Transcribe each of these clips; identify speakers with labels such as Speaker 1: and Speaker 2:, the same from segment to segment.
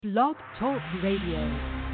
Speaker 1: Blog Talk Radio.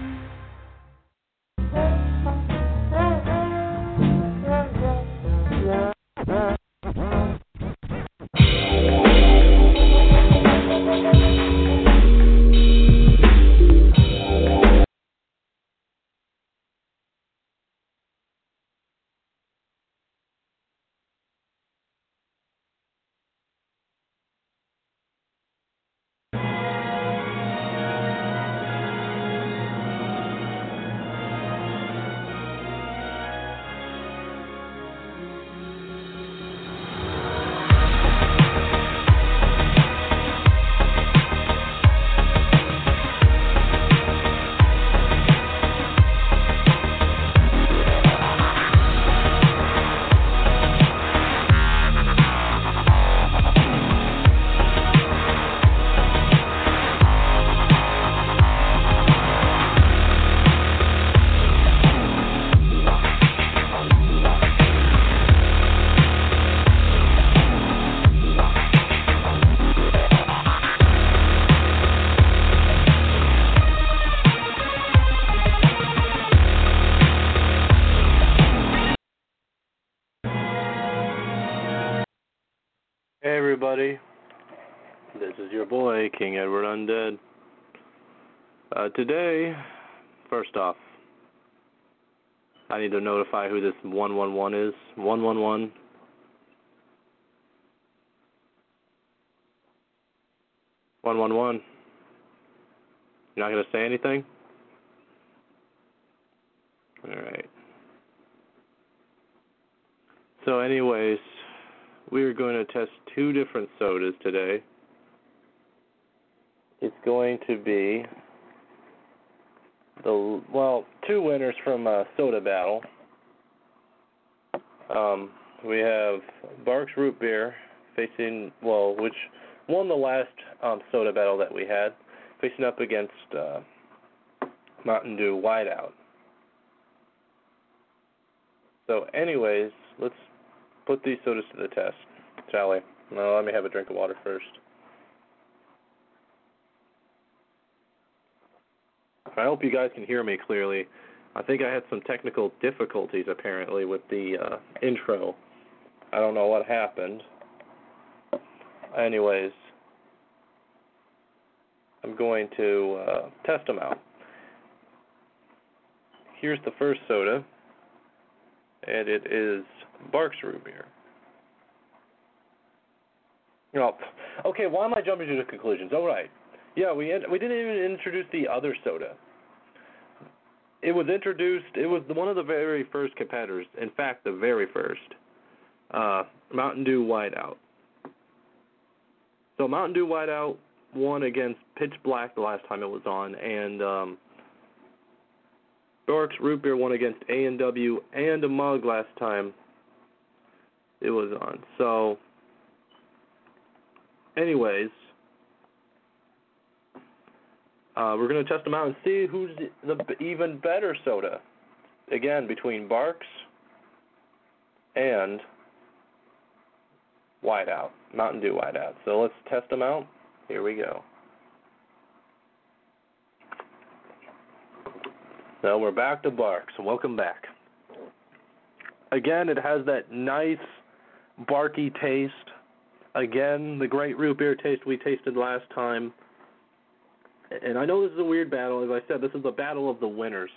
Speaker 2: Hey everybody, this is your boy, King Edward Undead. Today, first off, I need to notify who this 111 is. 111. You're not going to say anything? Alright. So anyways, we're going to test two different sodas today. It's going to be two winners from Soda Battle. We have Barq's Root Beer facing, which won the last Soda Battle that we had, facing up against Mountain Dew Whiteout. So anyways, let's put these sodas to the test, shall we? No, let me have a drink of water first. I hope you guys can hear me clearly. I think I had some technical difficulties, apparently, with the intro. I don't know what happened. Anyways, I'm going to test them out. Here's the first soda, and it is Barq's Root Beer. Okay, why am I jumping to the conclusions? All right. Yeah, we didn't even introduce the other soda. It was one of the very first competitors. In fact, the very first. Mountain Dew Whiteout. So Mountain Dew Whiteout won against Pitch Black the last time it was on, and Barq's Root Beer won against A&W and a Mug last time it was on. So, anyways, we're going to test them out and see who's the even better soda. Again, between Barq's and Whiteout, Mountain Dew Whiteout. So let's test them out. Here we go. So we're back to Barq's. Welcome back. Again, it has that nice barky taste. Again, the great root beer taste we tasted last time. And I know this is a weird battle. As I said, this is the battle of the winners.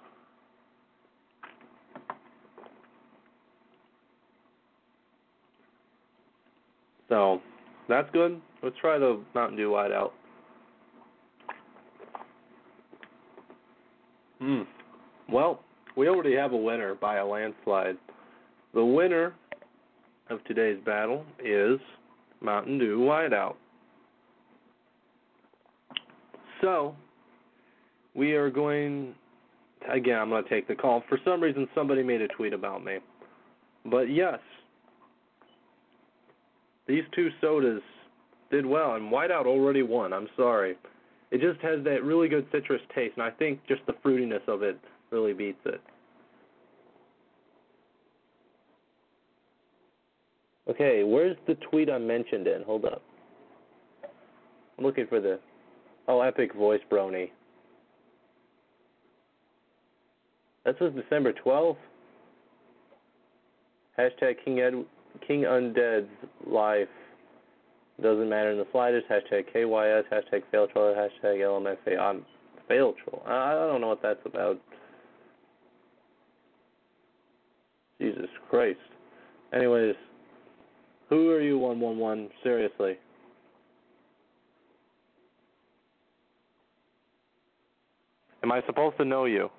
Speaker 2: So, that's good. Let's try the Mountain Dew Whiteout. Well, we already have a winner by a landslide. The winner of today's battle is Mountain Dew Whiteout. So, we are going, again, I'm going to take the call. For some reason, somebody made a tweet about me. But yes, these two sodas did well, and Whiteout already won. I'm sorry. It just has that really good citrus taste, and I think just the fruitiness of it really beats it. Okay, where's the tweet I mentioned in? Hold up. I'm looking for the Oh, Epic Voice Brony. That was December 12th. Hashtag King Undead's life doesn't matter in the slightest. Hashtag KYS. Hashtag fail troll. Hashtag LMFA. I'm fail troll. I don't know what that's about. Jesus Christ. Anyways, who are you, 111? Seriously. Am I supposed to know you?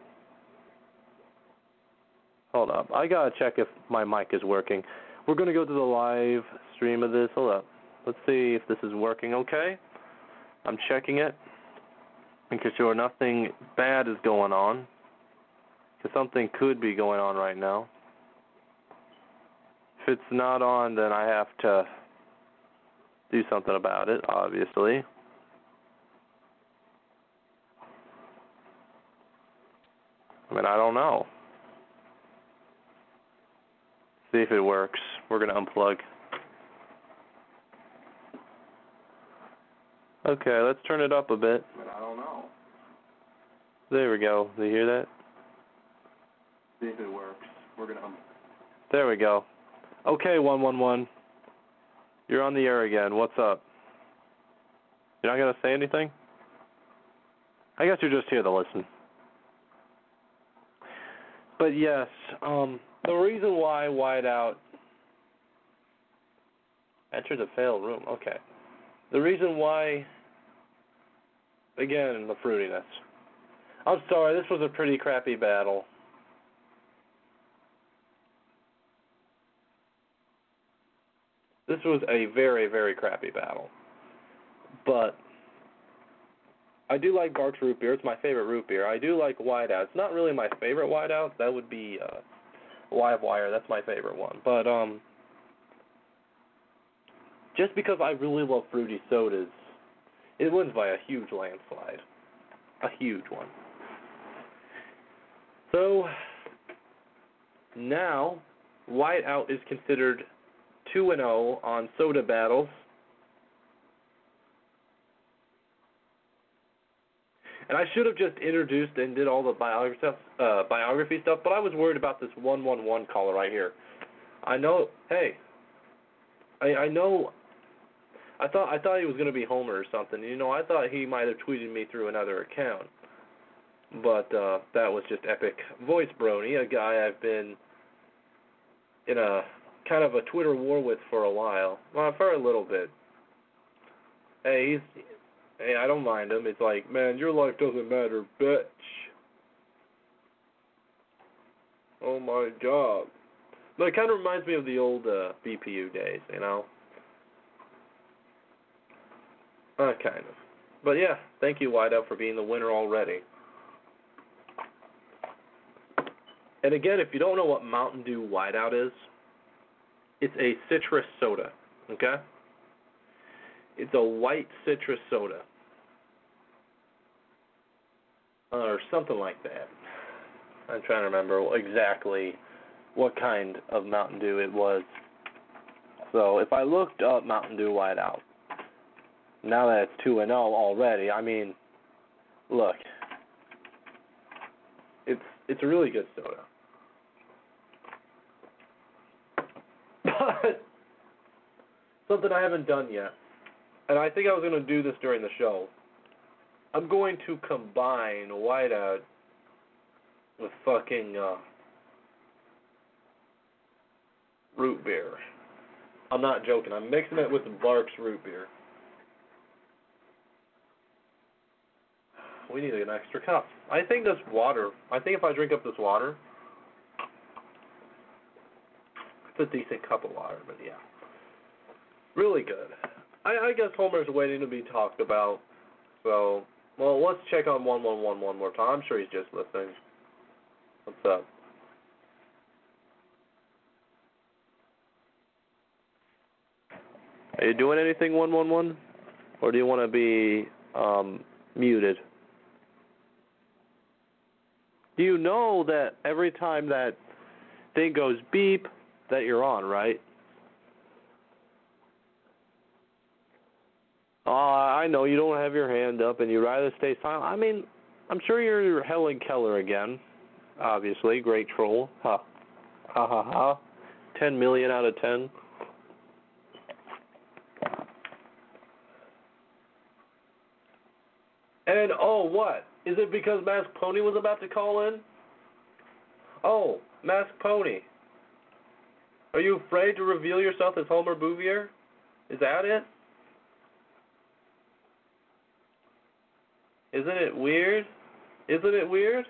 Speaker 2: Hold up. I gotta check if my mic is working. We're gonna go to the live stream of this. Hold up. Let's see if this is working okay. I'm checking it. Making sure nothing bad is going on. Because something could be going on right now. If it's not on, then I have to do something about it, obviously. I mean, I don't know. See if it works. We're going to unplug. Okay, let's turn it up a bit. I don't know. There we go. Do you hear that? See if it works. We're going to There we go. Okay, 111. You're on the air again. What's up? You're not going to say anything? I guess you're just here to listen. But yes, the reason why Whiteout entered the failed room. Okay. The reason why, again, the fruitiness. I'm sorry, this was a pretty crappy battle. This was a very, very crappy battle. But I do like Bark's root beer. It's my favorite root beer. I do like Whiteout. It's not really my favorite Whiteout. That would be Livewire. That's my favorite one. But just because I really love fruity sodas, it wins by a huge landslide. A huge one. So now Whiteout is considered 2-0 on soda battles. And I should have just introduced and did all the biography stuff, but I was worried about this 111 caller right here. I know, hey, I know, I thought he was going to be Homer or something. You know, I thought he might have tweeted me through another account. But that was just Epic Voice Brony, a guy I've been in a kind of a Twitter war with for a while. Well, for a little bit. Hey, I don't mind him. It's like, man, your life doesn't matter, bitch. Oh my god. But it kind of reminds me of the old BPU days, you know? Kind of. But yeah, thank you, Whiteout, for being the winner already. And again, if you don't know what Mountain Dew Whiteout is, it's a citrus soda, okay? It's a white citrus soda. Or something like that. I'm trying to remember exactly what kind of Mountain Dew it was. So if I looked up Mountain Dew Whiteout, now that it's 2-0 already, I mean, look, it's a really good soda. But something I haven't done yet, and I think I was going to do this during the show, I'm going to combine Whiteout with fucking root beer. I'm not joking. I'm mixing it with Bark's root beer. We need an extra cup. I think this water, if I drink up this water, it's a decent cup of water, but yeah. Really good. I guess Homer's waiting to be talked about, so, well, let's check on 111 one more time. I'm sure he's just listening. What's up? Are you doing anything, 111? Or do you want to be muted? Do you know that every time that thing goes beep, that you're on, right? I know you don't have your hand up and you'd rather stay silent. I mean, I'm sure you're Helen Keller again. Obviously, great troll. Ha. Ha ha ha. 10 million out of 10. And, oh, what? Is it because Masked Pony was about to call in? Oh, Masked Pony. Are you afraid to reveal yourself as Homer Bouvier? Is that it? Isn't it weird? Isn't it weird?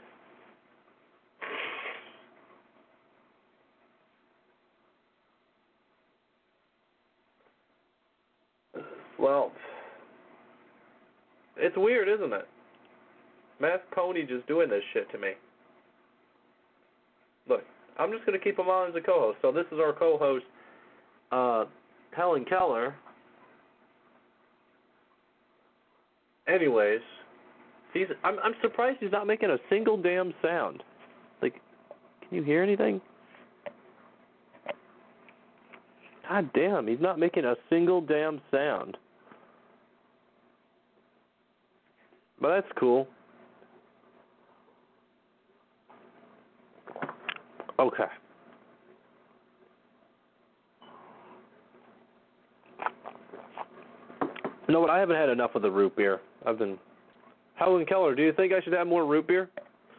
Speaker 2: Well, it's weird, isn't it? Masked Pony just doing this shit to me. Look, I'm just going to keep him on as a co-host. So this is our co-host, Helen Keller. Anyways, I'm surprised he's not making a single damn sound. Like, can you hear anything? God damn, he's not making a single damn sound. But that's cool. Okay. You know what? I haven't had enough of the root beer. Helen Keller, do you think I should have more root beer?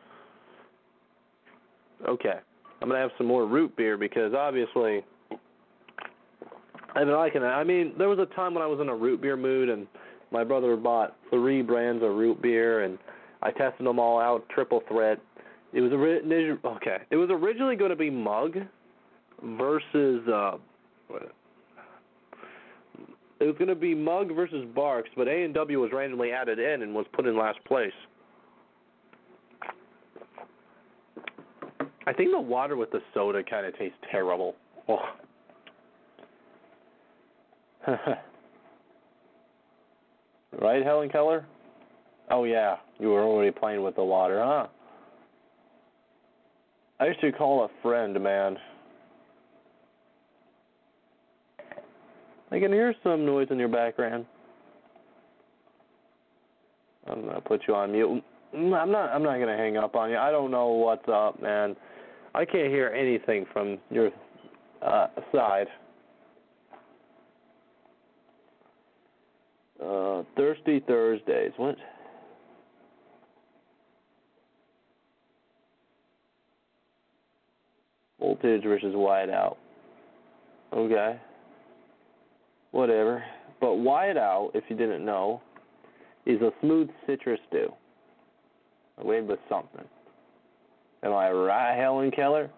Speaker 2: Okay. I'm going to have some more root beer because obviously I've been liking it. I mean, there was a time when I was in a root beer mood and my brother bought 3 brands of root beer and I tested them all out, triple threat. It was originally going to be Mug versus it was going to be Mug versus Barks, but A&W was randomly added in and was put in last place. I think the water with the soda kind of tastes terrible. Oh. Right, Helen Keller? Oh, yeah. You were already playing with the water, huh? I used to call a friend, man. I can hear some noise in your background. I'm gonna put you on mute. I'm not gonna hang up on you. I don't know what's up, man. I can't hear anything from your side. Thirsty Thursdays. What? Voltage versus Whiteout. Okay. Whatever. But Whiteout, if you didn't know, is a smooth citrus stew. Made with something. Am I right, Helen Keller?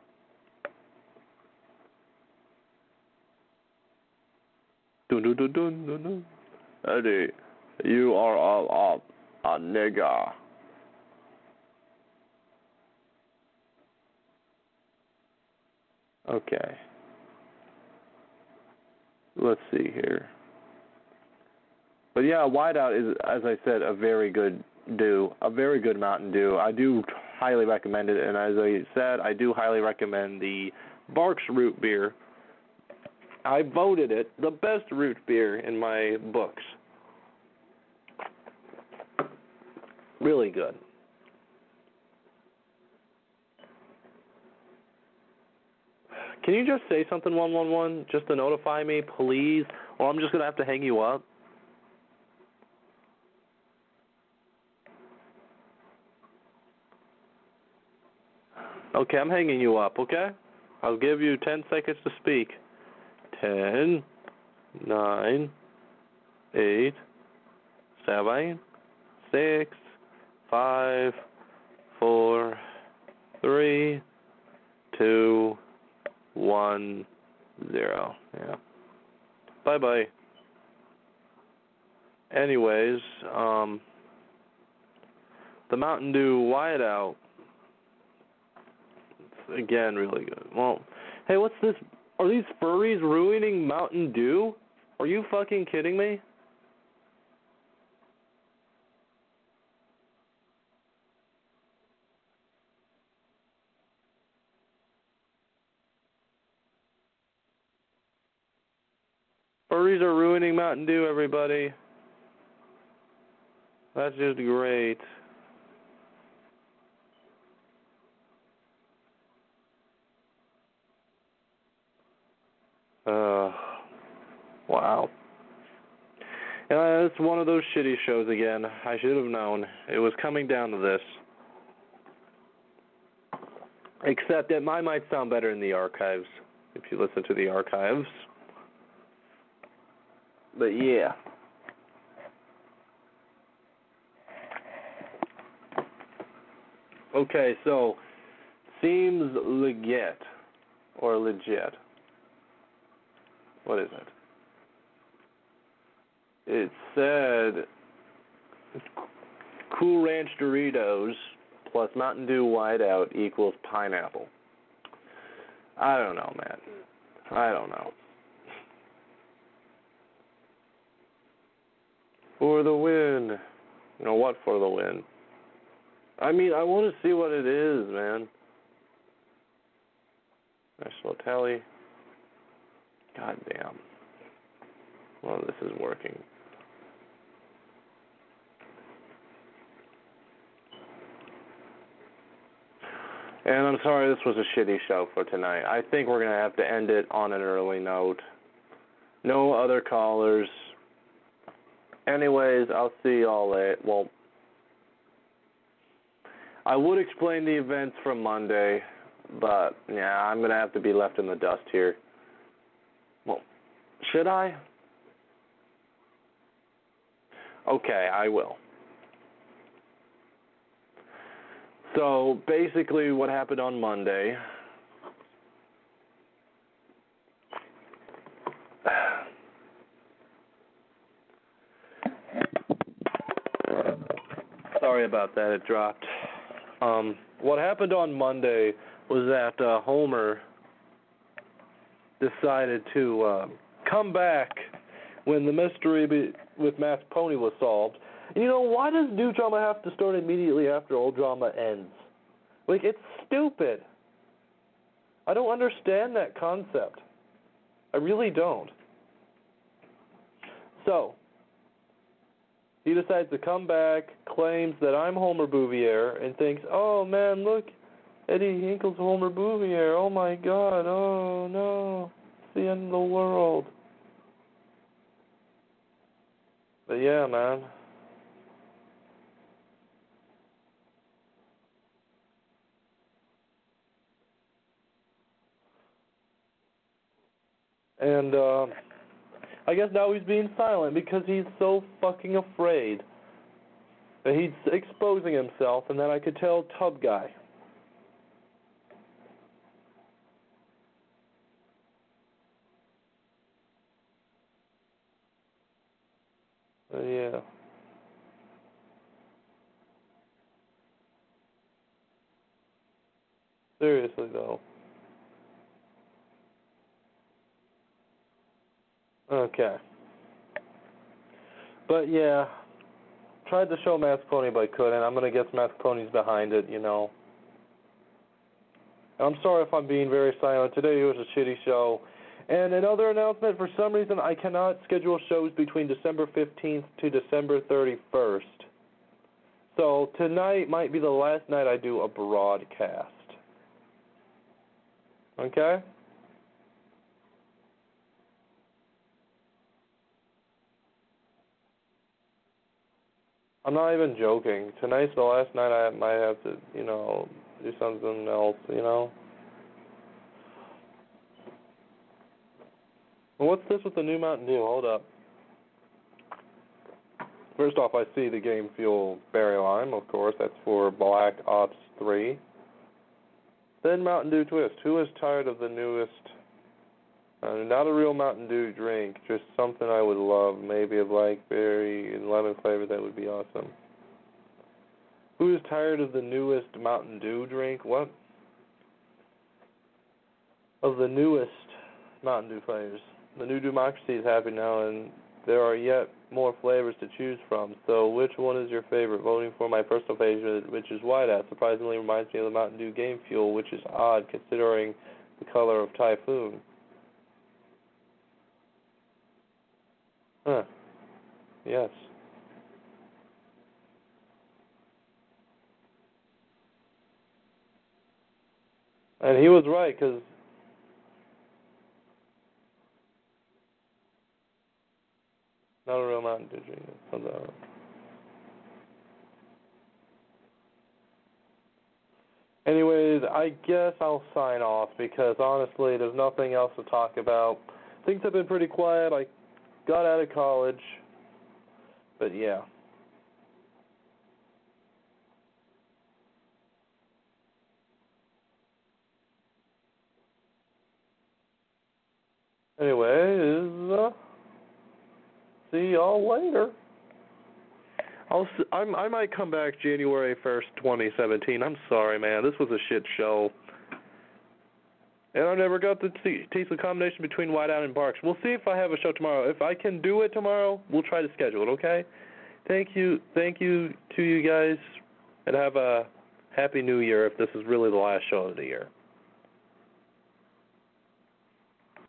Speaker 2: Dun dun dun dun dun dun. Eddie, you are all up a nigga. Okay. Let's see here. But yeah, Whiteout is, as I said, a very good Mountain Dew. I do highly recommend it, and as I said, I do highly recommend the Barks root beer. I voted it the best root beer in my books. Really good. Can you just say something, 111, just to notify me, please? Or I'm just going to have to hang you up. Okay, I'm hanging you up, okay? I'll give you 10 seconds to speak. 10, 9, 8, 7, 6, 5, 4, 3, 2, 1, 0. Yeah. Bye-bye. Anyways, the Mountain Dew Whiteout, it's, again, really good. Well, hey, what's this? Are these furries ruining Mountain Dew? Are you fucking kidding me? Furries are ruining Mountain Dew, everybody. That's just great. Wow. It's one of those shitty shows again. I should have known. It was coming down to this. Except that mine might sound better in the archives, if you listen to the archives. But yeah. Okay, so, seems legit. Or legit. What is it? It said Cool Ranch Doritos plus Mountain Dew Whiteout equals pineapple. I don't know, man. I don't know. For the win. You know what for the win? I mean, I want to see what it is, man. National tally. God damn. Well, this is working. And I'm sorry this was a shitty show for tonight. I think we're going to have to end it on an early note. No other callers. Anyways, I'll see y'all later. Well, I would explain the events from Monday, but yeah, I'm going to have to be left in the dust here. Well, should I? Okay, I will. So, basically what happened on Monday, sorry about that, it dropped. What happened on Monday was that Homer decided to come back when the mystery with Masked Pony was solved. And you know, why does new drama have to start immediately after old drama ends? Like, it's stupid. I don't understand that concept. I really don't. So, he decides to come back, claims that I'm Homer Bouvier, and thinks, oh man, look, Eddie Hinkle's Homer Bouvier. Oh my god, oh no, it's the end of the world. But yeah, man. And, I guess now he's being silent because he's so fucking afraid that he's exposing himself, and then I could tell Tub Guy. Yeah. Seriously, though. Okay. But yeah, tried to show Masked Pony, but couldn't. I'm gonna guess Masked Pony's behind it, you know. I'm sorry if I'm being very silent. Today was a shitty show. And another announcement, for some reason I cannot schedule shows between December 15th to December 31st. So tonight might be the last night I do a broadcast. Okay? I'm not even joking. Tonight's the last night I might have to, you know, do something else, you know? Well, what's this with the new Mountain Dew? Hold up. First off, I see the Game Fuel Berry Lime, of course. That's for Black Ops 3. Then Mountain Dew Twist. Who is tired of the newest? Not a real Mountain Dew drink, just something I would love. Maybe a blackberry and lemon flavor, that would be awesome. Who is tired of the newest Mountain Dew drink? What? Of the newest Mountain Dew flavors. The new democracy is happy now, and there are yet more flavors to choose from. So which one is your favorite? Voting for my personal favorite, which is Whiteout, surprisingly reminds me of the Mountain Dew Game Fuel, which is odd considering the color of Typhoon. Huh. Yes. And he was right, because not a real Mountain Dew genius. Anyways, I guess I'll sign off because honestly, there's nothing else to talk about. Things have been pretty quiet. I got out of college, but yeah. Anyways, see y'all later. I might come back January 1st, 2017. I'm sorry, man. This was a shit show. And I never got to taste the combination between Whiteout and Barks. We'll see if I have a show tomorrow. If I can do it tomorrow, we'll try to schedule it, okay? Thank you to you guys, and have a happy new year if this is really the last show of the year.